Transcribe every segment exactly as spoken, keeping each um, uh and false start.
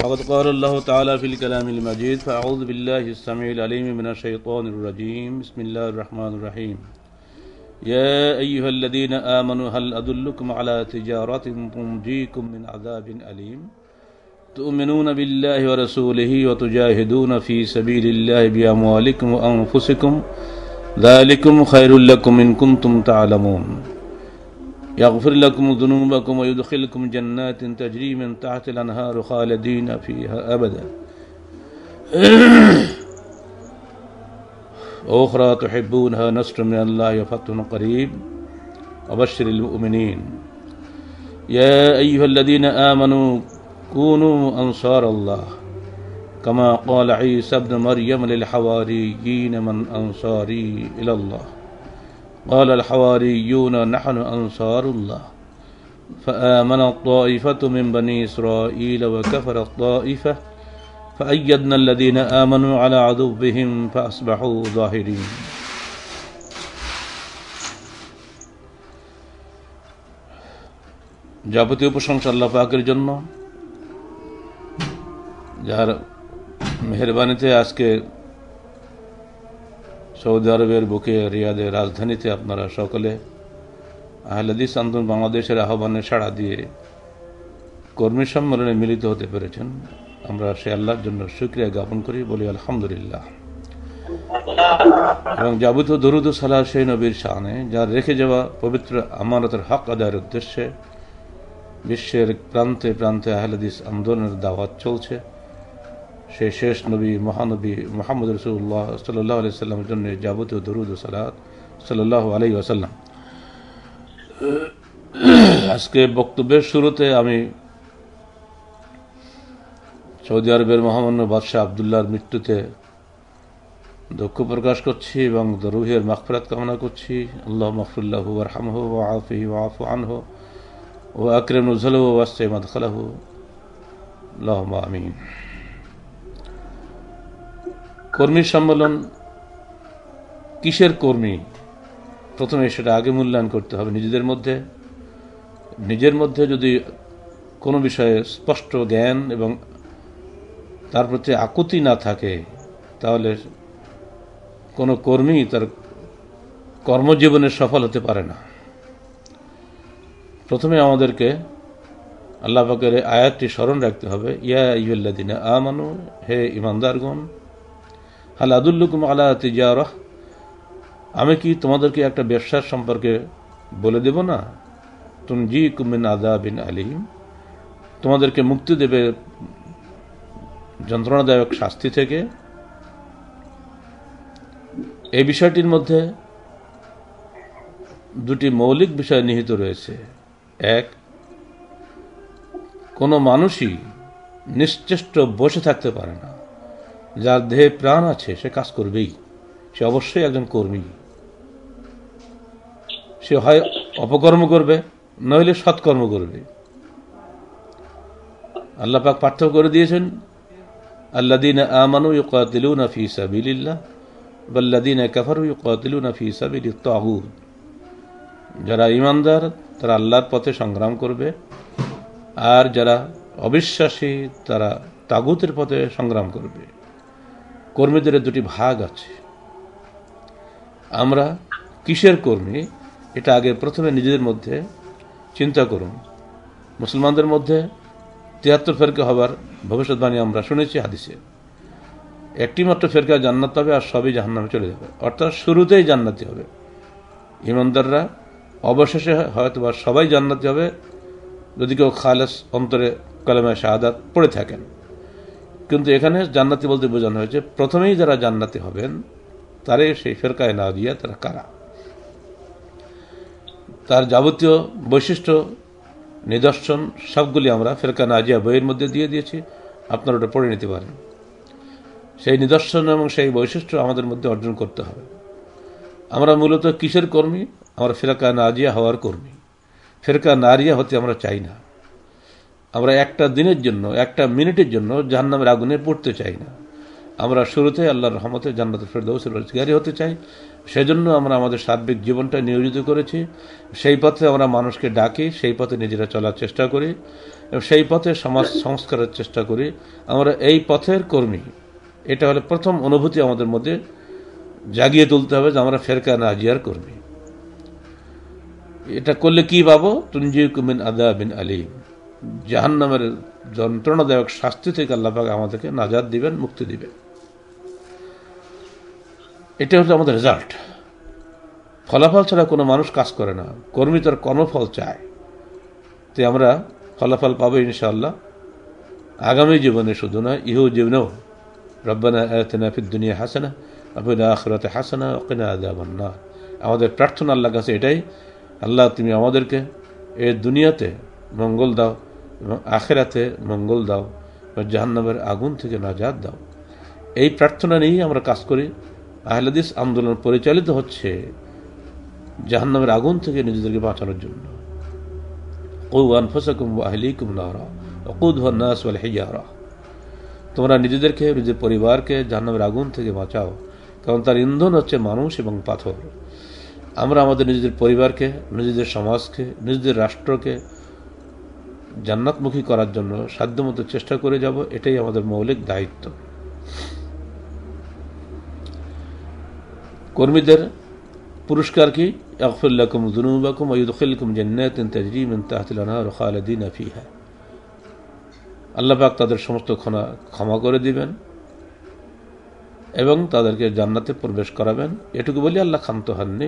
فقد قال الله تعالى في الكلام المجيد فأعوذ بالله السميع العليم من الشيطان الرجيم بسم الله الرحمن الرحيم يا أيها الذين آمنوا هل أدلكم على تجارة تنجيكم من عذاب أليم تؤمنون بالله ورسوله وتجاهدون في سبيل الله بأموالكم وأنفسكم ذلكم خير لكم إن كنتم تعلمون يغفر لكم ذنوبكم ويدخلكم جنات تجري من تحت الأنهار خالدين فيها أبدا أخرى تحبونها نصر من الله وفتح قريب وبشر المؤمنين يا أيها الذين آمنوا كونوا أنصار الله كما قال عيسى ابن مريم للحواريين من أنصاري إلى الله قال الحواريون نحن أنصار الله فآمن الطائفة من بني إسرائيل وكفر الطائفة فأيدنا الذين آمنوا على عدوهم فأصبحوا ظاهرين যাবতীয় প্রশংসা আল্লাহ পাকের জন্য, যার মেহেরবানিতে আজকে সৌদি আরবের বুকে রিয়াদের রাজধানীতে আপনারা সকলে আহলে হাদিস আন্দোলন বাংলাদেশের আহ্বানে সাড়া দিয়ে কর্মী সম্মেলনে মিলিত হতে পেরেছেন। আমরা সে আল্লাহর জন্য শুকরিয়া জ্ঞাপন করি, বলি আলহামদুলিল্লাহ। এবং যাবতীয় দরুদ ও সালাত সেই নবীর শানে, যার রেখে যাওয়া পবিত্র আমানতের হক আদায়ের উদ্দেশ্যে বিশ্বের প্রান্তে প্রান্তে আহলে হাদিস আন্দোলনের দাওয়াত চলছে। সেই শেষ নবী মহানবী মুহাম্মদ রাসূলুল্লাহ সাল্লাল্লাহু আলাইহি ওয়াসাল্লামের জন্য যাবতীয় দরুদ ও সালাত সাল্লাল্লাহু আলাইহি ওয়াসাল্লাম। আজকে বক্তব্যের শুরুতে আমি সৌদি আরবের মহামান্য বাদশাহ আবদুল্লাহর মৃত্যুতে দুঃখ প্রকাশ করছি এবং রুহের মাগফিরাত কামনা করছি। আল্লাহুম্মা মাগফির লাহু ওয়ারহামহু ওয়াআফিহি ওয়াআফু আনহু ওয়া আকরিম নুজুলাহু ওয়াসি মাদখালাহু আল্লাহুম্মা আমিন। কর্মী সম্মেলন কিসের কর্মী, প্রথমে সেটা আগে মূল্যায়ন করতে হবে নিজেদের মধ্যে। নিজের মধ্যে যদি কোনো বিষয়ে স্পষ্ট জ্ঞান এবং তার প্রতি আকুতি না থাকে, তাহলে কোনো কর্মী তার কর্মজীবনে সফল হতে পারে না। প্রথমে আমাদেরকে আল্লাহ পাকের আয়াতটি স্মরণ রাখতে হবে, ইয়া আইয়ুহাল্লাযীনা আমানু, হে ঈমানদারগণ, হাল আদুল্লুকুম আলা তিজারাহ, আমি কি তোমাদেরকে একটা ব্যবসার সম্পর্কে বলে দেব না, তুনজিকুম মিন আযাবিন আলীম, তোমাদেরকে মুক্তি দেবে যন্ত্রণাদায়ক শাস্তি থেকে। এই বিষয়টির মধ্যে দুটি মৌলিক বিষয় নিহিত রয়েছে। এক, কোনো মানুষই নিশ্চেষ্ট বসে থাকতে পারে না। যার দেহে প্রাণ আছে সে কাজ করবেই, সে অবশ্যই একজন কর্মী। সে হয় অপকর্ম করবে, নইলে সৎকর্ম করবে। আল্লাহ পাক পার্থক্য করে দিয়েছেন, আল্লাযীনা আমানু ইউকাতিলুনা ফী সাবিলিল্লাহ ওয়াল্লাযীনা কাফারু ইউকাতিলুনা ফী সাবিলিত তাগুত। যারা ঈমানদার তারা আল্লাহর পথে সংগ্রাম করবে, আর যারা অবিশ্বাসী তারা তাগুতের পথে সংগ্রাম করবে। কর্মীদের দুটি ভাগ আছে। আমরা কিসের কর্মী, এটা আগে প্রথমে নিজেদের মধ্যে চিন্তা করুন। মুসলমানদের মধ্যে তিয়াত্তর ফেরকা হবার ভবিষ্যৎবাণী আমরা শুনেছি হাদিসে। একটি মাত্র ফেরকা জান্নাত হবে, আর সবই জাহান্নামে চলে যাবে। অর্থাৎ শুরুতেই জান্নাতি হবে ঈমানদাররা, অবশেষে হয়তো বা সবাই জান্নাতি হবে যদি কেউ খালেস অন্তরে কালেমা শাহাদাত পড়ে থাকেন। কিন্তু এখানে জান্নাতি বলতে বোঝানো হয়েছে প্রথমেই যারা জান্নাতি হবেন তারে সেই ফেরকায় না দিয়া তারা কারা, তার যাবতীয় বৈশিষ্ট্য নিদর্শন সবগুলি আমরা ফেরকা নাজিয়া বইয়ের মধ্যে দিয়ে দিয়েছি, আপনারা ওটা পড়ে নিতে পারেন। সেই নিদর্শন এবং সেই বৈশিষ্ট্য আমাদের মধ্যে অর্জন করতে হবে। আমরা মূলত কিসের কর্মী? আমরা ফেরকা নাজিয়া হওয়ার কর্মী। ফেরকা নারিয়া হতে আমরা চাই না। আমরা একটা দিনের জন্য, একটা মিনিটের জন্য জাহান্নামের আগুনে পড়তে চাই না। আমরা শুরুতে আল্লাহর রহমতে জান্নাতুল ফেরদাউসের অধিকারী হতে চাই। সেজন্য আমরা আমাদের সার্বিক জীবনটা নিয়োজিত করেছি। সেই পথে আমরা মানুষকে ডাকি, সেই পথে নিজেরা চলার চেষ্টা করি। সেই পথে সমাজ সংস্কারের চেষ্টা করি। আমরা এই পথের কর্মী। এটা হলো প্রথম অনুভূতি আমাদের মধ্যে জাগিয়ে তুলতে হবে যে আমরা ফেরকা নাজিয়ার কর্মী। এটা করলে কি পাবো? তুনজিকুম মিন আযাবিন আলীম, জাহান্নামের যন্ত্রণাদায়ক শাস্তি থেকে আল্লাহ পাক আমাদেরকে নাজাত দিবেন, মুক্তি দিবেন। এটা হচ্ছে আমাদের রেজাল্ট। ফলাফল ছাড়া কোনো মানুষ কাজ করে না, কর্মী তার কর্মফল চায়। তো আমরা ফলাফল পাবো ইনশাআল্লাহ আগামী জীবনে, শুধু না ইহু জীবনেও। রব্বানা আতিনা ফিদ দুনিয়া হাসানা ওয়া ফিল আখিরাতি হাসানা ওয়া কিনা আযাবান নার। আমাদের প্রার্থনা আল্লাহর কাছে এটাই, আল্লাহ তুমি আমাদেরকে এই দুনিয়াতে মঙ্গল দাও এবং আখিরাতে মঙ্গল দাও, জাহান্নামের আগুন থেকে নাজাত দাও। এই প্রার্থনা নিয়েই আমরা কাজ করি। আহলে হাদিস আন্দোলন পরিচালিত হচ্ছে জাহান্নামের আগুন থেকে নিজেদেরকে বাঁচানোর জন্য। কু আনফুসাকুম ওয়া আহলিকুম নারা ওয়াকুদুহা আন-নাস ওয়াল হিজারা। তোমরা নিজেদেরকে, নিজের পরিবারকে জাহান্নামের আগুন থেকে বাঁচাও, কারণ তার ইন্ধন হচ্ছে মানুষ এবং পাথর। আমরা আমাদের নিজেদের পরিবারকে, নিজেদের সমাজকে, নিজেদের রাষ্ট্রকে জান্নাতমুখী করার জন্য সাধ্যমতো চেষ্টা করে যাব। এটাই আমাদের মৌলিক দায়িত্ব। কর্মীদের পুরস্কার কি? ইয়াগফির লাকুম যুনুবাকুম ওয়া ইউদখিলকুম জান্নাতিন তাজরি মিন তাহতিল আনহার খালিদিনা ফিহা। আল্লাহ পাক তাদের সমস্ত গুনাহ ক্ষমা করে দিবেন এবং তাদেরকে জান্নাতে প্রবেশ করাবেন। এটুকু বলি আল্লাহ ক্ষান্ত হননি।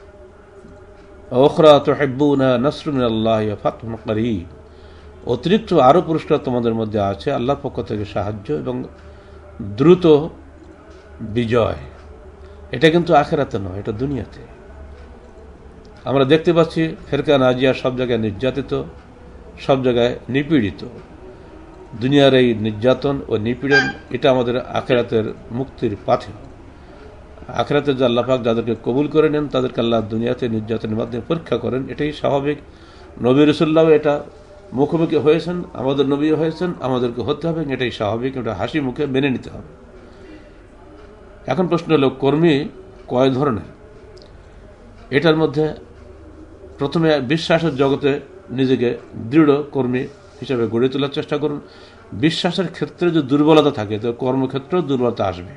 উখরা তুহিব্বুনা নাসরুম মিনাল্লাহি ওয়া ফাতহুন করিব। অতিরিক্ত আরও পুরস্কার তোমাদের মধ্যে আছে, আল্লাহর পক্ষ থেকে সাহায্য এবং দ্রুত বিজয়। এটা কিন্তু আখিরাতে নয়, এটা দুনিয়াতে। আমরা দেখতে পাচ্ছি ফেরকা নাজিয়া সব জায়গায় নির্যাতিত, সব জায়গায় নিপীড়িত। দুনিয়ার এই নির্যাতন ও নিপীড়ন এটা আমাদের আখিরাতের মুক্তির পাথে। আখিরাতে যে আল্লাহ পাক যাদেরকে কবুল করে নেন তাদেরকে আল্লাহ দুনিয়াতে নির্যাতনের মাধ্যমে পরীক্ষা করেন। এটাই স্বাভাবিক। নবী রাসূলুল্লাহ এটা মুখোমুখি হয়েছেন, আমাদের নবী হয়েছেন, আমাদেরকে হতে হবে, এটাই স্বাভাবিক। এটা হাসি মুখে মেনে নিতে হবে। এখন প্রশ্ন হলো কর্মী কয় ধরনের? এটার মধ্যে প্রথমে বিশ্বাসের জগতে নিজেকে দৃঢ় কর্মী হিসেবে গড়ে তোলার চেষ্টা করুন। বিশ্বাসের ক্ষেত্রে যদি দুর্বলতা থাকে তো কর্মক্ষেত্রেও দুর্বলতা আসবে।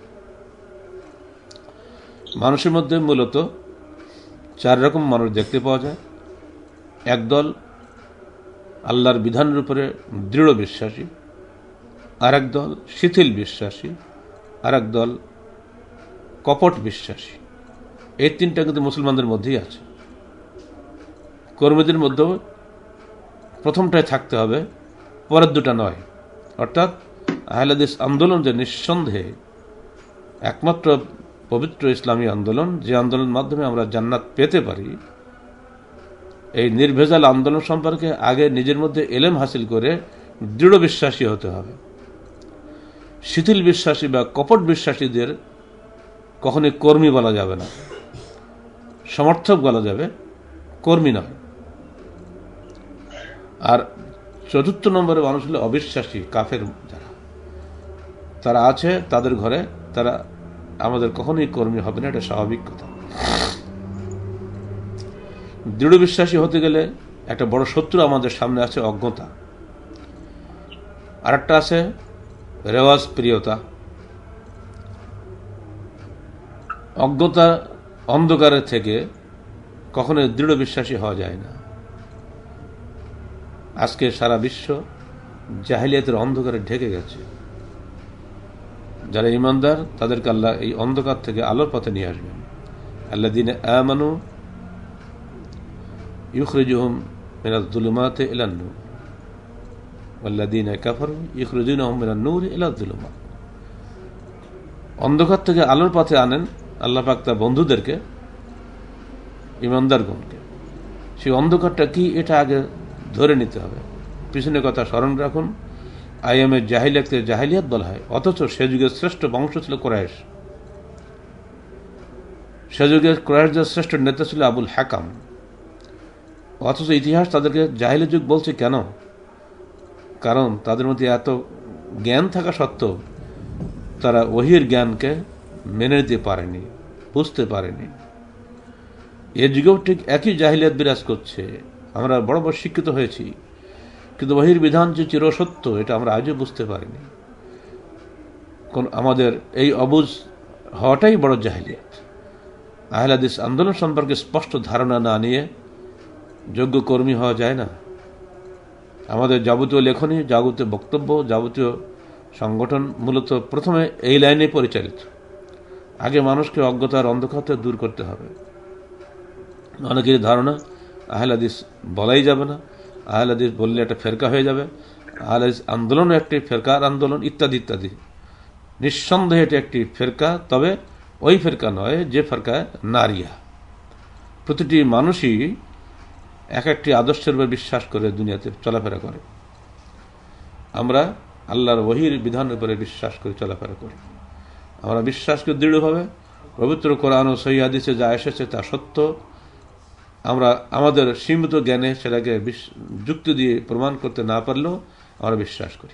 মানুষের মধ্যে মূলত চার রকম মানুষ দেখতে পাওয়া যায়। একদল আল্লাহর বিধানের উপরে দৃঢ় বিশ্বাসী, আর এক দল শিথিল বিশ্বাসী, আর এক দল কপট বিশ্বাসী। এই তিনটা কিন্তু মুসলমানদের মধ্যেই আছে। কর্মীদের মধ্যেও প্রথমটাই থাকতে হবে, পরের দুটা নয়। অর্থাৎ আহলে হাদিস আন্দোলন যে নিঃসন্দেহে একমাত্র পবিত্র ইসলামী আন্দোলন, যে আন্দোলনের মাধ্যমে আমরা জান্নাত পেতে পারি, এই নির্ভেজাল আন্দোলন সম্পর্কে আগে নিজের মধ্যে এলেম হাসিল করে দৃঢ় বিশ্বাসী হতে হবে। শিথিল বিশ্বাসী বা কপট বিশ্বাসীদের কখনোই কর্মী বলা যাবে না, সমর্থক বলা যাবে, কর্মী নয়। আর চতুর্থ নম্বরে মানুষ হলো অবিশ্বাসী, কাফের যারা, তারা আছে তাদের ঘরে, তারা আমাদের কখনোই কর্মী হবে না, এটা স্বাভাবিক কথা। দৃঢ় বিশ্বাসী হতে গেলে একটা বড় শত্রু আমাদের সামনে আছে, অজ্ঞতা। আর একটা আছে রেওয়াজ প্রিয়তা। অজ্ঞতা, অন্ধকারের থেকে কখনোই দৃঢ় বিশ্বাসী হওয়া যায় না। আজকে সারা বিশ্ব জাহিলিয়াতের অন্ধকারে ঢেকে গেছে। যারা ঈমানদার তাদেরকে আল্লাহ এই অন্ধকার থেকে আলোর পথে নিয়ে আসবেন। আল্লাযীনা আমানু ইউখরিজুহুম মিনাজ যুলুমাতি ইলান নূর ওয়াল্লাযীনা কাফারু ইউখরিজুনাহুম মিনান নূরি ইলাজ যুলুমাত। অন্ধকার থেকে আলোর পথে আনেন আল্লাহ পাক তার বন্ধুদেরকে, ঈমানদারগণকে। সেই অন্ধকারটা কি এটা আগে ধরে নিতে হবে। পিছনের কথা স্মরণ রাখুন। আইএমের জাহিলিয়াতকে জাহিলিয়াত বলা হয়, অথচ সে যুগের শ্রেষ্ঠ বংশ ছিল কুরাইশ। সে যুগের কুরাইশদের শ্রেষ্ঠ নেতা ছিল আবুল হাকাম। অথচ ইতিহাস তাদেরকে জাহিলি যুগ বলছে কেন? কারণ তাদের মধ্যে এত জ্ঞান থাকা সত্ত্বেও তারা ওহির জ্ঞানকে মেনে নিতে পারেনি, বুঝতে পারেনি। এ যুগেও ঠিক একই জাহিলিয়াত বিরাজ করছে। আমরা বড় বড় শিক্ষিত হয়েছি, কিন্তু ওহীর বিধান যে চিরসত্য এটা আমরা আজও বুঝতে পারিনি। কোন আমাদের এই অবুঝ হওয়াটাই বড় জাহেলিয়াত। আহলে হাদিস আন্দোলন সম্পর্কে স্পষ্ট ধারণা না নিয়ে যোগ্য কর্মী হওয়া যায় না। আমাদের যাবতীয় লেখনী, যাবতীয় বক্তব্য, যাবতীয় সংগঠন মূলত প্রথমে এই লাইনে পরিচালিত। আগে মানুষকে অজ্ঞতার অন্ধকার থেকে দূর করতে হবে। অনেকেরই ধারণা আহলে হাদিস বলাই যাবে না, আহলে হাদিস বললে একটা ফেরকা হয়ে যাবে, আহলে হাদিস আন্দোলন একটি ফেরকার আন্দোলন ইত্যাদি ইত্যাদি। নিঃসন্দেহে এটি একটি ফেরকা, তবে ওই ফেরকা নয় যে ফেরকায় নারিয়া। প্রতিটি মানুষই এক একটি আদর্শের উপর বিশ্বাস করে দুনিয়াতে চলাফেরা করে। আমরা আল্লাহর ওহীর বিধানের উপরে বিশ্বাস করে চলাফেরা করি। আমরা বিশ্বাস করি দৃঢ়ভাবে পবিত্র কোরআন ও সহিহ হাদিসে যা এসেছে তা সত্য। আমরা আমাদের সীমিত জ্ঞানে সেটাকে যুক্তি দিয়ে প্রমাণ করতে না পারলেও আমরা বিশ্বাস করি।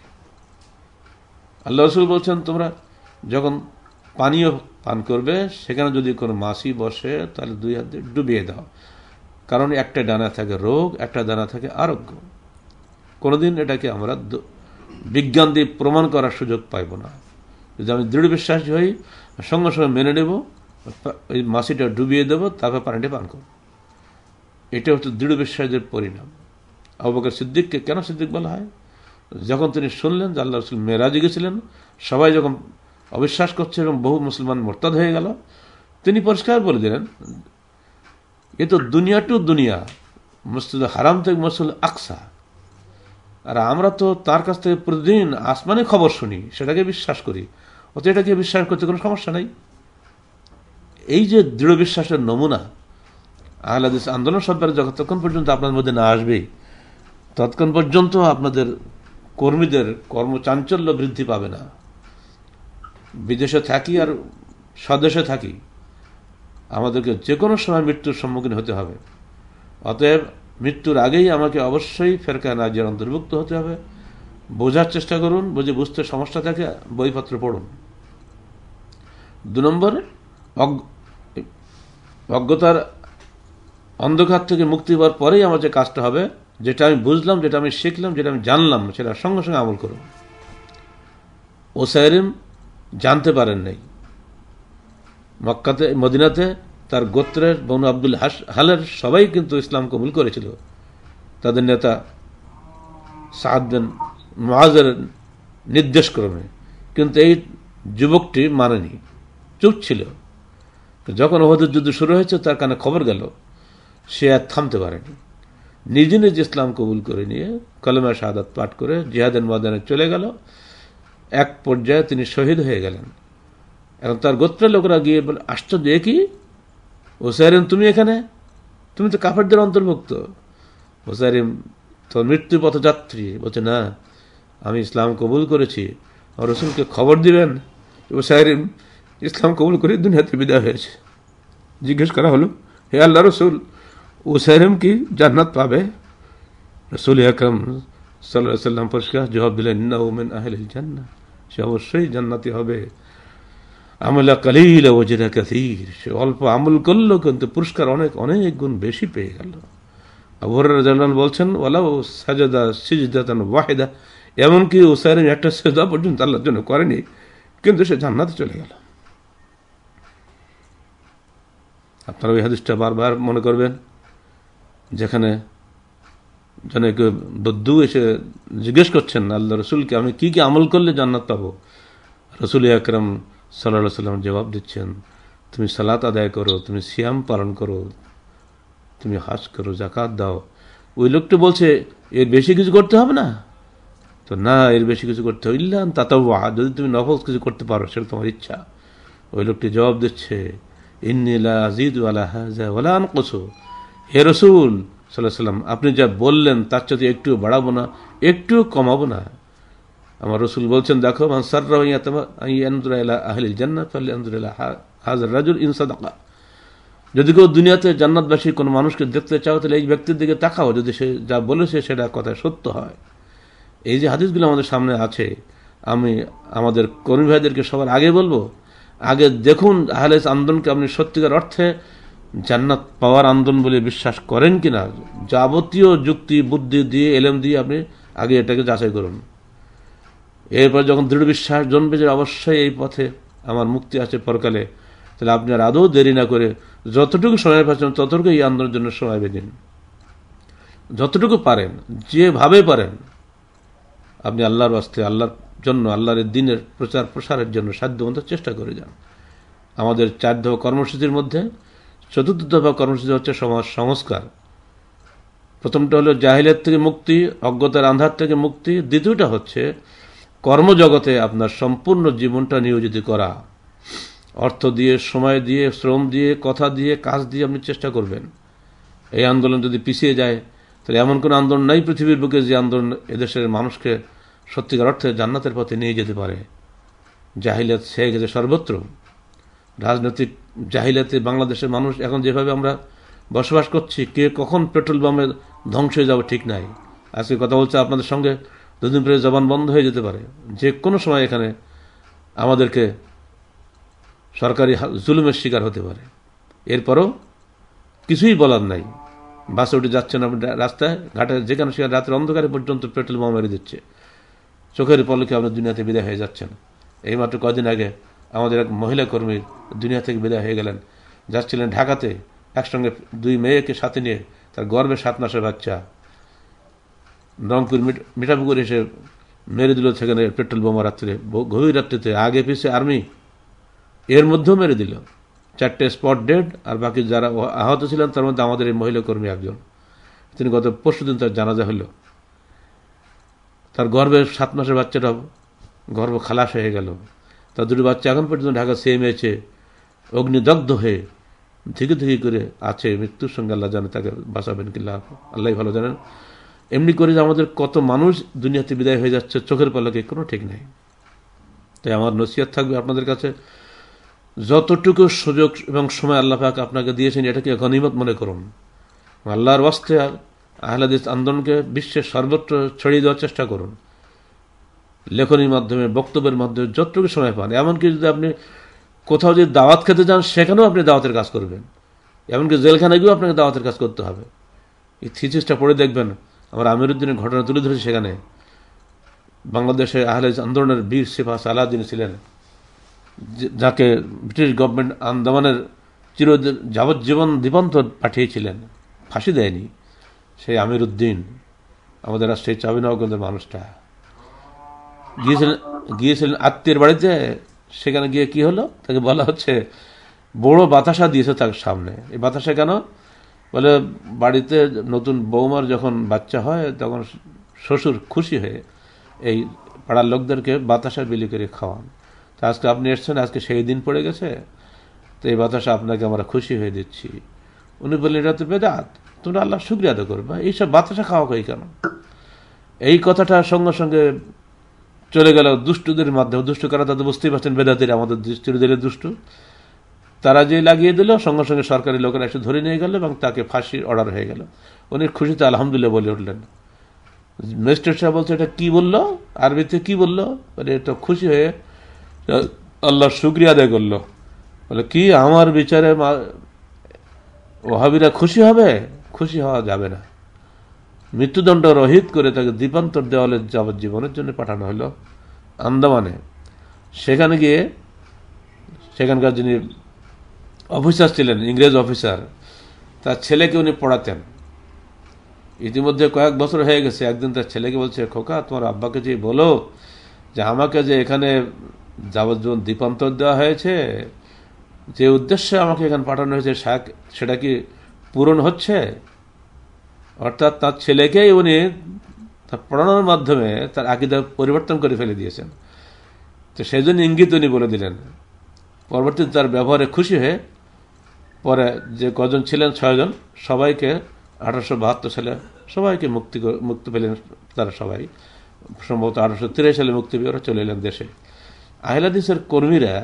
আল্লাহ রাসূল বলছেন, তোমরা যখন পানীয় পান করবে সেখানে যদি কোনো মাছি বসে তাহলে দুই হাত দিয়ে ডুবিয়ে দাও, কারণ একটা ডানা থাকে রোগ, একটা ডানা থাকে আরোগ্য। কোনোদিন এটাকে আমরা বিজ্ঞান দিয়ে প্রমাণ করার সুযোগ পাইব না। যদি আমি দৃঢ় বিশ্বাসী হই, সঙ্গে সঙ্গে মেনে নেব, ওই মাছিটা ডুবিয়ে দেবো, তারপর পানিটা পান করব। এটা হচ্ছে দৃঢ় বিশ্বাসের পরিণাম। আবু বকর সিদ্দিককে কেন সিদ্দিক বলা হয়? যখন তিনি শুনলেন যে আল্লাহ রাসূল মেরাজে গেছিলেন, সবাই যখন অবিশ্বাস করছে এবং বহু মুসলমান মোরতাদ হয়ে গেল, তিনি পরিষ্কার বলে দিলেন, এ তো দুনিয়া টু দুনিয়া, মসজিদ হারাম থেকে মসজিদ আকসা, আর আমরা তো তার কাছ থেকে প্রতিদিন আসমানে খবর শুনি, সেটাকে বিশ্বাস করি, অত এটাকে বিশ্বাস করতে কোনো সমস্যা নেই। এই যে দৃঢ় বিশ্বাসের নমুনা আহলে হাদিস আন্দোলন সম্পর্কে যতক্ষণ পর্যন্ত আপনার মধ্যে না আসবে, ততক্ষণ পর্যন্ত আপনাদের কর্মীদের কর্মচাঞ্চল্য বৃদ্ধি পাবে না। বিদেশে থাকি আর স্বদেশে থাকি, আমাদেরকে যে কোনো সময় মৃত্যুর সম্মুখীন হতে হবে। অতএব মৃত্যুর আগেই আমাকে অবশ্যই ফেরকা নাজিয়ার অন্তর্ভুক্ত হতে হবে। বোঝার চেষ্টা করুন, বুঝে বুঝতে সমস্যা থাকে বইপত্র পড়ুন। দু নম্বর, অজ্ঞতার অন্ধকার থেকে মুক্তি পাওয়ার পরেই আমার যে কাজটা হবে, যেটা আমি বুঝলাম, যেটা আমি শিখলাম, যেটা আমি জানলাম, সেটা সঙ্গে সঙ্গে আমল করুন। ওসাইরিম জানতে পারেন নাই, মক্কাতে মদিনাতে তার গোত্রের বনু আব্দুল হালের সবাই কিন্তু ইসলাম কবুল করেছিল, তাদের নেতা সাদ বিন মুআযের নির্দেশ ক্রমে, কিন্তু এই যুবকটি মানেনি, চুপ ছিল। যখন উহুদের যুদ্ধ শুরু হয়েছে তার কানে খবর গেল, সে আর থামতে পারেনি, নিজে নিজে ইসলাম কবুল করে নিয়ে কলেমা শাহাদাত পাঠ করে জিহাদের ময়দানে চলে গেল। এক পর্যায়ে তিনি শহীদ হয়ে গেলেন। এখন তার গোত্রের লোকেরা গিয়ে বলে, আশ্চর্য, এ কি ওসাইরিম, তুমি এখানে? তুমি তো কাফেরদের অন্তর্ভুক্ত। ওসাইরিম তো মৃত্যু পথযাত্রী, বলছে, না, আমি ইসলাম কবুল করেছি, আর রাসূলকে খবর দিবেন। ওসাইরিম ইসলাম কবুল করে দুনিয়াতে বিদায় হয়েছে। জিজ্ঞেস করা হলো, হে আল্লাহ রসুল, ওসাইরিম কি জান্নাত পাবে? রাসূল আকরাম সাল্লাল্লাহু আলাইহি ওয়াসাল্লাম পরিষ্কার জবাব দিলেন, ইন্নাহু মিন আহলিল জান্নাহ, সে অবশ্যই জান্নাতি হবে। আমলা কালিল ওয়াজরা কাসীর, সে অল্প আমল করলো কিন্তু পুরস্কার অনেক অনেক গুণ বেশি পেয়ে গেল। আবু হুরায়রা রাদিয়াল্লাহু আনহু বলছেন, ওয়ালাউ সাজাদা সিজদাতান ওয়াহিদা, এমনকি ওসাইরিম একটা সিজদা পর্যন্ত আল্লাহর জন্য করেনি, কিন্তু সে জান্নাতে চলে গেল। আপনারা ওই হাদিসটা বারবার মনে করবেন, যেখানে যেন কেউ বদ্দু এসে জিজ্ঞেস করছেন আল্লাহ রসুলকে, আমি কি কি আমল করলে জান্নাত পাবো? রসুল আকরাম সাল্লাল্লাহু আলাইহি ওয়াসাল্লাম জবাব দিচ্ছেন, তুমি সালাত আদায় করো, তুমি সিয়াম পালন করো, তুমি হজ করো, যাকাত দাও। ওই লোকটা বলছে, এর বেশি কিছু করতে হবে না? তো না, এর বেশি কিছু করতে হবে, ইল্লা তাতাওয়া, যদি তুমি নফল কিছু করতে পারো সেটা তোমার ইচ্ছা। ওই লোকটি জবাব দিচ্ছে, ইন্নী লা আযীদু আলা হাযা ওয়া লা আনকুসু, হে রাসূল সাল্লাল্লাহু আলাইহি ওয়াসাল্লাম, আপনি যা বললেন তার চেয়ে একটু বাড়াবো না, একটু কমাবো না। আমার রাসূল বলছেন, দেখো, মান সাররাহু আন ইয়ানজুরা ইলা আহলিল জান্নাহ ফালইয়ানজুর ইলা হাযার রাজুল ইন সাদাকা, যদি কেউ দুনিয়াতে জান্নাতবাসী কোনো মানুষকে দেখতে চাও তাহলে এই ব্যক্তির দিকে তাকাও, যদি সে যা বলেছে সেটা কথা সত্য হয়। এই যে হাদিসগুলো আমাদের সামনে আছে, আমি আমাদের কর্মী ভাইদেরকে সবার আগে বলবো, আগে দেখুন আহলে আন্দোলনকে আপনি সত্যিকার অর্থে জান্নাত পাওয়ার আন্দোলন বলে বিশ্বাস করেন কিনা। যাবতীয় যুক্তি বুদ্ধি দিয়ে, এলেম দিয়ে আপনি আগে এটাকে যাচাই করুন। এরপর যখন দৃঢ় বিশ্বাস জন্মে যে অবশ্যই এই পথে আমার মুক্তি আছে পরকালে, তাহলে আপনি আর আদৌ দেরি না করে যতটুকু সময় পাচ্ছেন ততটুকু এই আন্দোলনের জন্য সময় বেদিন, যতটুকু পারেন, যেভাবে পারেন আপনি আল্লাহর বাস্তে, আল্লাহর জন্য, আল্লাহর দিনের প্রচার প্রসারের জন্য সাধ্যমতো চেষ্টা করে যান। আমাদের চার দফা কর্মসূচির মধ্যে চতুর্থ দফা কর্মসূচি হচ্ছে সমাজ সংস্কার। প্রথমটা হলো জাহিলিয়াত থেকে মুক্তি, অজ্ঞতার আন্ধার থেকে মুক্তি। দ্বিতীয়টা হচ্ছে কর্মজগতে আপনার সম্পূর্ণ জীবনটা নিয়োজিত করা, অর্থ দিয়ে, সময় দিয়ে, শ্রম দিয়ে, কথা দিয়ে, কাজ দিয়ে আপনি চেষ্টা করবেন। এই আন্দোলন যদি পিছিয়ে যায় তাহলে এমন কোন আন্দোলন নাই পৃথিবীর বুকে যে আন্দোলন এদেশের মানুষকে সত্যিকার অর্থে জান্নাতের পথে নিয়ে যেতে পারে। জাহিলিয়াত ছেয়ে গেছে সর্বত্র। রাজনৈতিক জাহিলিয়াতে বাংলাদেশের মানুষ এখন যেভাবে আমরা বসবাস করছি, কে কখন পেট্রোল পাম্পে ধ্বংস হয়ে যাবে ঠিক নাই। আজকে কথা বলছে আপনাদের সঙ্গে, দুদিন পরে জবান বন্ধ হয়ে যেতে পারে। যে কোনো সময় এখানে আমাদেরকে সরকারি জুলুমের শিকার হতে পারে। এরপরও কিছুই বলার নাই। বাসে উঠে যাচ্ছেন আপনি রাস্তায় ঘাটে, যেখানে সেখানে রাতের অন্ধকারে পর্যন্ত পেট্রোল বোমা মেরে দিচ্ছে। চোখের পলকে আপনি দুনিয়াতে বিদায় হয়ে যাচ্ছেন। এইমাত্র কদিন আগে আমাদের এক মহিলা কর্মী দুনিয়া থেকে বিদায় হয়ে গেলেন। যাচ্ছিলেন ঢাকাতে, একসঙ্গে দুই মেয়েকে সাথে নিয়ে, তার গর্ভে সাত মাসের বাচ্চা। রংপুর মিঠাপুকুর এসে মেরে দিল সেখানে পেট্রোল বোমা রাত্রে, গভীর রাত্রিতে, আগে পিছে আর্মি, এর মধ্যেও মেরে দিল। চারটে স্পট ডেড, আর বাকি যারা আহত ছিলেন তার মধ্যে আমাদের এই মহিলা কর্মী একজন। তিনি গত পরশু দিন তার জানাজা হলো। তার গর্ভের সাত মাসের বাচ্চাটা গর্ভ খালাস হয়ে গেল। তার দুটো বাচ্চা এখন পর্যন্ত ঢাকা সিএমএইচে অগ্নিদগ্ধ হয়ে ধীরে ধীরে করে আছে মৃত্যুর সঙ্গে। আল্লাহ জানে তাকে বাঁচাবেন কিল্লা, আল্লাহ ভালো জানেন। এমনি করে যে আমাদের কত মানুষ দুনিয়াতে বিদায় হয়ে যাচ্ছে চোখের পলকে, কোনো ঠিক নেই। তাই আমার নসিহত থাকবে আপনাদের কাছে, যতটুকু সুযোগ এবং সময় আল্লাহ পাক আপনাকে দিয়েছেন এটাকে গনিমত মনে করুন। আল্লাহর ওয়াস্তে আহলে হাদিস আন্দোলনকে বিশ্বের সর্বত্র ছড়িয়ে দেওয়ার চেষ্টা করুন। লেখনীর মাধ্যমে, বক্তব্যের মাধ্যমে যতটুকু সময় পান। এমনকি যদি আপনি কোথাও যদি দাওয়াত খেতে যান সেখানেও আপনি দাওয়াতের কাজ করবেন। এমনকি জেলখানায় গিয়েও আপনাকে দাওয়াতের কাজ করতে হবে। এই থিসিসটা পড়ে দেখবেন, আমরা আমিরুদ্দিনের ঘটনা তুলে ধরেছি। সেখানে বাংলাদেশে আহলে হাদিস আন্দোলনের বীর সিপাহ সালাউদ্দিন ছিলেন, যাকে ব্রিটিশ গভর্নমেন্ট আন্দামানের চির যাবজ্জীবন দ্বীপান্তর পাঠিয়েছিলেন, ফাঁসি দেয়নি। সেই আমিরুদ্দিন আমাদের রাষ্ট্রের চাবিনগরের মানুষটা গিয়েছিলেন গিয়েছিলেন আত্মীয়ের বাড়িতে। সেখানে গিয়ে কি হলো, তাকে বলা হচ্ছে বড় বাতাসা দিয়েছে তার সামনে। এই বাতাসা কেন? বলে বাড়িতে নতুন বৌমার যখন বাচ্চা হয় তখন শ্বশুর খুশি হয়ে এই পাড়ার লোকদেরকে বাতাসা বিলি করে খাওয়ান। তা আজকে আপনি এসছেন, আজকে সেই দিন পড়ে গেছে, তো এই বাতাসা আপনাকে আমরা খুশি হয়ে দিচ্ছি। উনি বললেন এটা তো বেদাত, তোমরা আল্লাহ শুকরিয়া আদায় করবা, এইসব বাতাসা খাওয়া কই কেন? এই কথাটা সঙ্গে সঙ্গে চলে গেল দুষ্টুদের মাধ্যমে। দুষ্টু কারা তাদের বুঝতেই পারছেন, বেদাতির আমাদের চিরদিনের দুষ্টু। তারা যে লাগিয়ে দিল, সঙ্গে সঙ্গে সরকারি লোকেরা এসে ধরে নিয়ে গেল এবং তাকে ফাঁসির অর্ডার হয়ে গেল। উনি খুশিতে আলহামদুলিল্লাহ বলে উঠলেন। ম্যাজিস্ট্রেট সাহেব বলছে এটা কি বললো, আরবিতে কি বললো? বলে এটা খুশি হয়ে আল্লাহর শুকরিয়া আদায় করলো। বলে কি আমার বিচারে ওহাবিরা খুশি হবে? খুশি হওয়া যাবে না। মৃত্যুদণ্ড রহিত করে তাকে দ্বীপান্তর দেওয়ালে যাবজ্জীবনের জন্য পাঠানো হলো আন্দামানে। সেখানে গিয়ে সেখানকার যিনি অফিসার ছিলেন, ইংরেজ অফিসার, তার ছেলেকে উনি পড়াতেন। ইতিমধ্যে কয়েক বছর হয়ে গেছে। একদিন তার ছেলেকে বলছে, খোকা তোমার আব্বাকে যে বলো যে আমাকে যে এখানে যাবজ্জীবন দ্বীপান্তর দেওয়া হয়েছে, যে উদ্দেশ্যে আমাকে এখানে পাঠানো হয়েছে সেটা কি পূরণ হচ্ছে? অর্থাৎ তার ছেলেকেই উনি তার পড়ানোর মাধ্যমে তার আকীদা পরিবর্তন করে ফেলে দিয়েছেন। তো সেই জন্য ইঙ্গিত উনি বলে দিলেন। পরবর্তীতে তার ব্যবহারে খুশি হয়ে পরে যে কজন ছিলেন, ছয়জন, সবাইকে আঠারোশো বাহাত্তর সালে সবাইকে মুক্তি মুক্তি পেলেন। তারা সবাই সম্ভবত আঠারোশো তিরাশি সালে মুক্তি পেয়ে ওরা চলে এলেন দেশে। আহলে হাদিসের কর্মীরা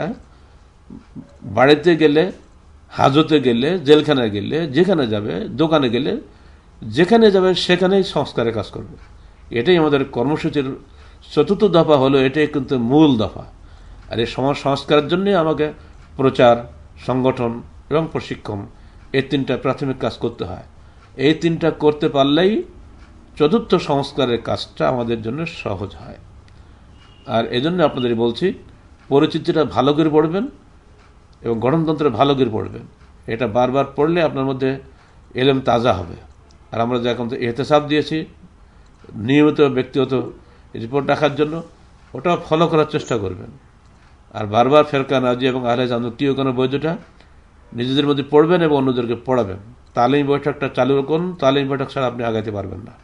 বাড়িতে গেলে, হাজতে গেলে, জেলখানায় গেলে, যেখানে যাবে, দোকানে গেলে, যেখানে যাবে সেখানেই সংস্কারের কাজ করবে। এটাই আমাদের কর্মসূচির চতুর্থ দফা হলো, এটাই কিন্তু মূল দফা। আর এই সমাজ সংস্কারের জন্যই আমাকে প্রচার, সংগঠন এবং প্রশিক্ষণ, এই তিনটা প্রাথমিক কাজ করতে হয়। এই তিনটা করতে পারলেই চতুর্থ সংস্কারের কাজটা আমাদের জন্য সহজ হয়। আর এজন্য আপনাদের বলছি, পরিচিতিটা ভালো করে পড়বেন এবং গঠনতন্ত্রে ভালো করে পড়বেন। এটা বারবার পড়লে আপনার মধ্যে এলেম তাজা হবে। আর আমরা যে এখন ইহতেসাব দিয়েছি নিয়মিত ব্যক্তিগত রিপোর্ট রাখার জন্য, ওটা ফলো করার চেষ্টা করবেন। আর বারবার ফেরকা নাজি এবং আহলে হাদিস কেউ কোনো বৈধটা নিজেদের মধ্যে পড়বেন এবং অন্যদেরকে পড়াবেন। তালিম বৈঠকটা চালু করুন, তালিম বৈঠক ছাড়া আপনি আগাইতে পারবেন না।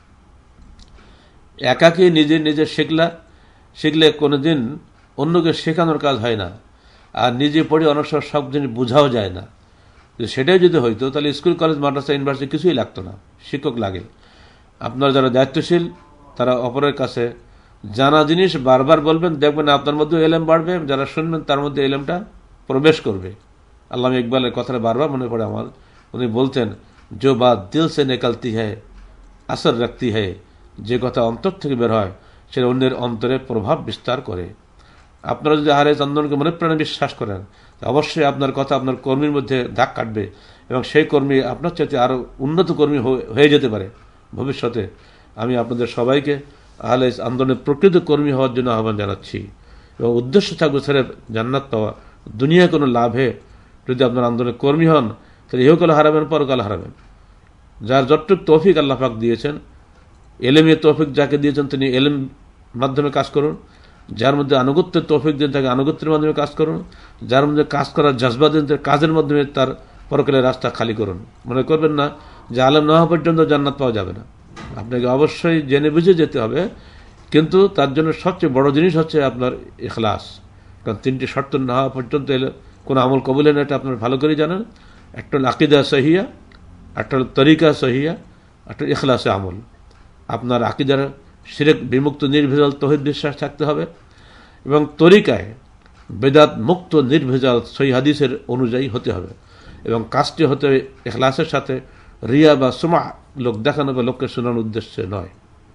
একাকে নিজে নিজে শিখলা শিখলে কোনোদিন অন্যকে শেখানোর কাজ হয় না। আর নিজে পড়ে অনেক সময় সব জিনিস বোঝাও যায় না। সেটাই যদি হইতো তাহলে স্কুল, কলেজ, মাদ্রাসা, ইউনিভার্সিটি কিছুই লাগতো না, শিক্ষক লাগে। আপনারা যারা দায়িত্বশীল তারা অপরের কাছে জানা জিনিস বারবার বলবেন, দেখবেন আপনার মধ্যে এলেম বাড়বে, যারা শুনবেন তার মধ্যে এলেমটা প্রবেশ করবে। আল্লামা ইকবালের কথাটা বারবার মনে পড়ে আমার। উনি বলতেন, जो बात दिल से निकलती है असर रखती है, যে কথা অন্তর থেকে বের হয় সেটা অন্যের অন্তরে প্রভাব বিস্তার করে। আপনারা যদি আহলে আন্দোলনকে মনে প্রাণে বিশ্বাস করেন, অবশ্যই আপনার কথা আপনার কর্মীর মধ্যে দাগ কাটবে এবং সেই কর্মী আপনার চাইতে আরও উন্নত কর্মী হয়ে যেতে পারে ভবিষ্যতে। আমি আপনাদের সবাইকে আহলে আন্দোলনের প্রকৃত কর্মী হওয়ার জন্য আহ্বান জানাচ্ছি এবং উদ্দেশ্য থাকবে ছেড়ে জান্নাত পাওয়া। দুনিয়া কোনো লাভে যদি আপনার আন্দোলনের কর্মী হন তাহলে ইহকাল হারাবেন, পরকাল হারাবেন। যার যতটুক তৌফিক আল্লাহ পাক দিয়েছেন, এলেমের তৌফিক যাকে দিয়েছেন তিনি এলেম মাধ্যমে কাজ করুন। যার মধ্যে আনুগত্যের তৌফিক দেন তাকে আনুগত্যের মাধ্যমে কাজ করুন। যার মধ্যে কাজ করার জজবা দেন কাজের মাধ্যমে তার পরকালের রাস্তা খালি করুন। মনে করবেন না যে আলেম না হওয়া পর্যন্ত জান্নাত পাওয়া যাবে না। আপনাকে অবশ্যই জেনে বুঝে যেতে হবে, কিন্তু তার জন্য সবচেয়ে বড় জিনিস হচ্ছে আপনার ইখলাস। কারণ তিনটি শর্ত না হওয়া পর্যন্ত এলে কোনো আমল কবুল হয় না, এটা আপনার ভালো করে জানেন। একটা হল আকিদা সহিয়া, একটা হল তরিকা সহিয়া, একটা ইখলাসে আমল। আপনার আকিদার শিরক বিমুক্ত নির্ভেজাল তৌহিদ বিশ্বাস থাকতে হবে এবং তরিকায় বেদাত মুক্ত নির্ভেজাল সহিহ হাদিসের অনুযায়ী হতে হবে এবং কাজটি হতে হবে ইখলাসের সাথে, রিয়া বা সুমা, লোক দেখানো বা লোককে শোনানোর উদ্দেশ্যে নয়।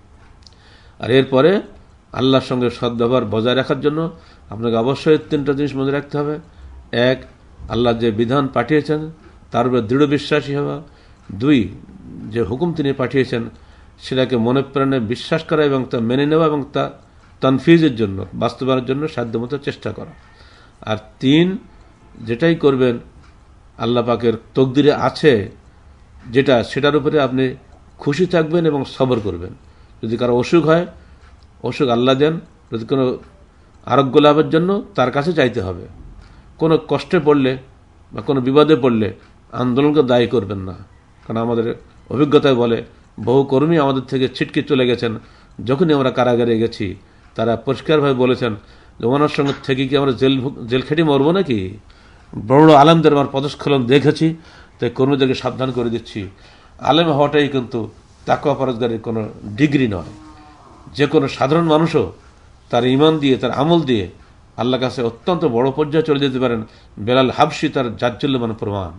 আর এরপরে আল্লাহর সঙ্গে সদ্ব্যবহার বজায় রাখার জন্য আপনাকে অবশ্যই তিনটা জিনিস মনে রাখতে হবে। এক, আল্লাহ যে বিধান পাঠিয়েছেন তার উপরে দৃঢ় বিশ্বাসী হওয়া। দুই, যে হুকুম তিনি পাঠিয়েছেন সেটাকে মনে প্রাণে বিশ্বাস করা এবং তা মেনে নেওয়া এবং তা তানফিজের জন্য, বাস্তবায়নের জন্য সাধ্যমতো চেষ্টা করা। আর তিন, যেটাই করবেন আল্লাহ পাকের তকদিরে আছে যেটা, সেটার উপরে আপনি খুশি থাকবেন এবং সবর করবেন। যদি কারো অসুখ হয়, অসুখ আল্লাহ দেন। যদি কোনো আরোগ্য লাভের জন্য তার কাছে চাইতে হবে। কোনো কষ্টে পড়লে বা কোনো বিপদে পড়লে আন্দোলনকে দায়ী করবেন না। কারণ আমাদের অভিজ্ঞতায় বলে বহু কর্মী আমাদের থেকে ছিটকে চলে গেছেন। যখনই আমরা কারাগারে গেছি তারা পরিষ্কারভাবে বলেছেন যে ওনার সঙ্গে থেকে কি আমরা জেল জেল খেটে মরবো নাকি? বড় বড় আলেমদের আমার পদস্খলন দেখেছি, তাই কর্মীদেরকে সাবধান করে দিচ্ছি, আলেম হওয়াটাই কিন্তু তাকওয়া পরহেজগারির কোনো ডিগ্রি নয়। যে কোনো সাধারণ মানুষও তার ঈমান দিয়ে, তার আমল দিয়ে আল্লাহর কাছে অত্যন্ত বড় পর্যায়ে চলে যেতে পারেন। বেলাল হাবশি তার জাজ্জল্যমান প্রমাণ।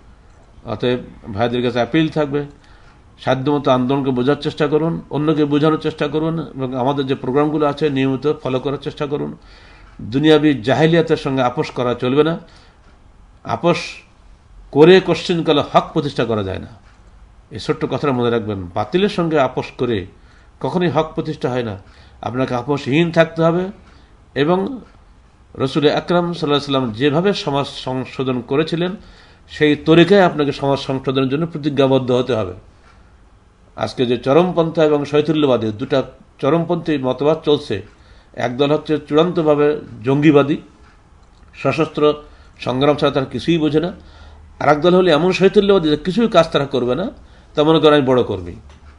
অতএব ভাইদের কাছে অ্যাপিল থাকবে, সাধ্যমতো আন্দোলনকে বোঝার চেষ্টা করুন, অন্যকে বোঝানোর চেষ্টা করুন এবং আমাদের যে প্রোগ্রামগুলো আছে নিয়মিত ফলো করার চেষ্টা করুন। দুনিয়াবি জাহেলিয়াতের সঙ্গে আপোষ করা চলবে না। আপোষ করে কোশ্চেনকালে হক প্রতিষ্ঠা করা যায় না। এই ছোট্ট কথাটা মনে রাখবেন। বাতিলের সঙ্গে আপোষ করে কখনোই হক প্রতিষ্ঠা হয় না। আপনাকে আপোষহীন থাকতে হবে এবং রসুল আকরাম সাল্লাল্লাহু আলাইহি ওয়াসাল্লাম যেভাবে সমাজ সংশোধন করেছিলেন সেই তরিকায় আপনাকে সমাজ সংশোধনের জন্য প্রতিজ্ঞাবদ্ধ হতে হবে। আজকে যে চরমপন্থা এবং শৈথুল্যবাদী দুটা চরমপন্থী মতবাদ চলছে, একদল হচ্ছে চূড়ান্তভাবে জঙ্গিবাদী, সশস্ত্র সংগ্রাম ছাড়া তারা কিছুই বোঝে না। আর একদল হলে এমন শৈথুল্যবাদী যে কিছুই কাজ তারা করবে না, তা মনে করেন আমি বড় কর্মী।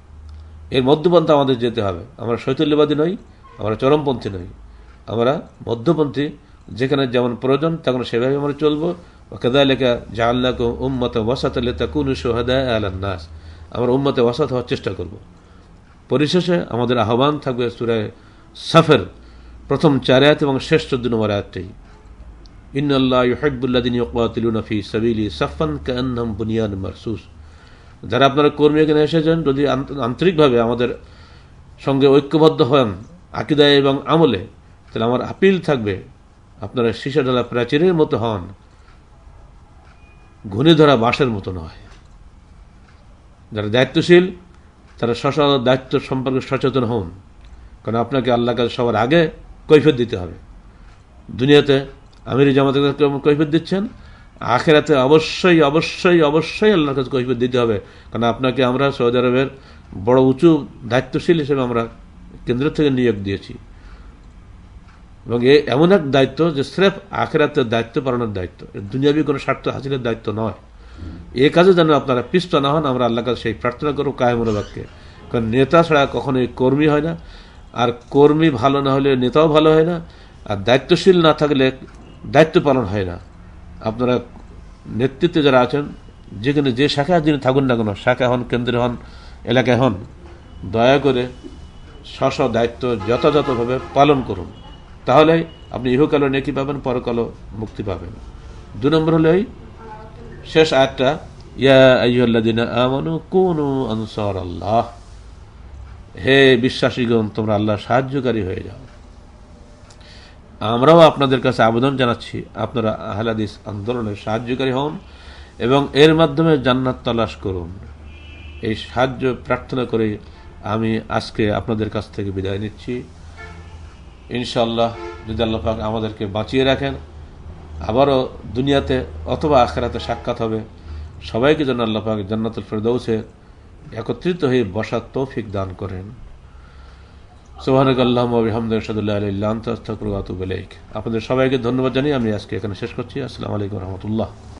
এর মধ্যপন্থা আমাদের যেতে হবে। আমরা শৈথুল্যবাদী নই, আমরা চরমপন্থী নই, আমরা মধ্যপন্থী। যেখানে যেমন প্রয়োজন তখন সেভাবে আমরা চলবো। কাযালিকা জাআলনাকুম উম্মাতান ওয়াসাতান লিতাকুনু শুহাদা আলান নাস। আমরা উম্মতে ওয়াসাত হওয়ার চেষ্টা করব। পরিশেষে আমাদের আহ্বান থাকবে সূরা সাফের প্রথম চার আয়াত এবং শেষ চোদ্দ নম্বর আয়াতটি, ইন্নাল্লাহা ইউহিব্বুল্লাযিনা ইউকাতিলুনা ফী সাবিলিহি সাফফান কাআন্নাহুম বুনিয়ানুম মারসুস। যারা আপনারা কর্মী এখানে এসেছেন, যদি আন্তরিকভাবে আমাদের সঙ্গে ঐক্যবদ্ধ হন আকীদায় এবং আমলে, তাহলে আমার আপিল থাকবে আপনারা সীসা ঢালা প্রাচীরের মতো হন, ঘূর্ণি ধরা বাঁশের মতো নয়। যারা দায়িত্বশীল তারা স্ব দায়িত্ব সম্পর্কে সচেতন হন, কারণ আপনাকে আল্লাহর কাছে সবার আগে কৈফিয়ত দিতে হবে। দুনিয়াতে আমির জামাতের কাছে কৈফিয়ত দিচ্ছেন, আখিরাতে অবশ্যই অবশ্যই অবশ্যই আল্লাহর কাছে কৈফিয়ত দিতে হবে, কারণ আপনাকে আমরা সৌদি আরবের বড় উঁচু দায়িত্বশীল হিসেবে আমরা কেন্দ্র থেকে নিয়োগ দিয়েছি, এবং এ এমন এক দায়িত্ব যে স্রেফ আখিরাতের দায়িত্ব পালনের দায়িত্ব, দুনিয়াবি কোনো স্বার্থ হাসিলের দায়িত্ব নয়। এ কাজে যেন আপনারা পিষ্ট না হন, আমরা আল্লাহর কাছে সেই প্রার্থনা করব কায়েমুল বাক্যে। কারণ নেতা ছাড়া কখনোই কর্মী হয় না, আর কর্মী ভালো না হলে নেতাও ভালো হয় না, আর দায়িত্বশীল না থাকলে দায়িত্ব পালন হয় না। আপনারা নেতৃত্বে যারা আছেন, যেখানে যে শাখায় যিনি থাকুন না কেন, শাখা হন, কেন্দ্রে হন, এলাকায় হন, দয়া করে স্ব স্ব দায়িত্ব যথাযথভাবে পালন করুন, তাহলে আপনি ইহকালও নেকি পাবেন, পরকালও মুক্তি পাবেন। দুই নম্বর হলো এই শেষ আয়াতটা, ইয়া আইয়ুহাল্লাযীনা আমানু কুনু আনসারাল্লাহ, হে বিশ্বাসীগণ তোমরা আল্লাহর সাহায্যকারী হয়ে যাও। আমরাও আপনাদের কাছে আবেদন জানাচ্ছি, আপনারা আহলে হাদিস আন্দোলনের সাহায্যকারী হন এবং এর মাধ্যমে জান্নাত তালাশ করুন। এই সাহায্য প্রার্থনা করে আমি আজকে আপনাদের কাছ থেকে বিদায় নিচ্ছি। ইনশাআল্লাহ যদি আল্লাহ পাক আমাদেরকে বাঁচিয়ে রাখেন, আবারও দুনিয়াতে অথবা আখিরাতে সাক্ষাৎ হবে। সবাইকে যেন আল্লাহ পাক জান্নাতুল ফেরদাউসে একত্রিত হয়ে বসার তৌফিক দান করেন। সুবহানাকাল্লাহুম্মা ওয়া বিহামদিকা আশহাদু আল্লা ইলাহা ইল্লা আনতা আস্তাগফিরুকা ওয়া আতুবু ইলাইক। আপনাদের সবাইকে ধন্যবাদ জানিয়ে আমি আজকে এখানে শেষ করছি। আসসালামু আলাইকুম ওয়া রাহমাতুল্লাহ।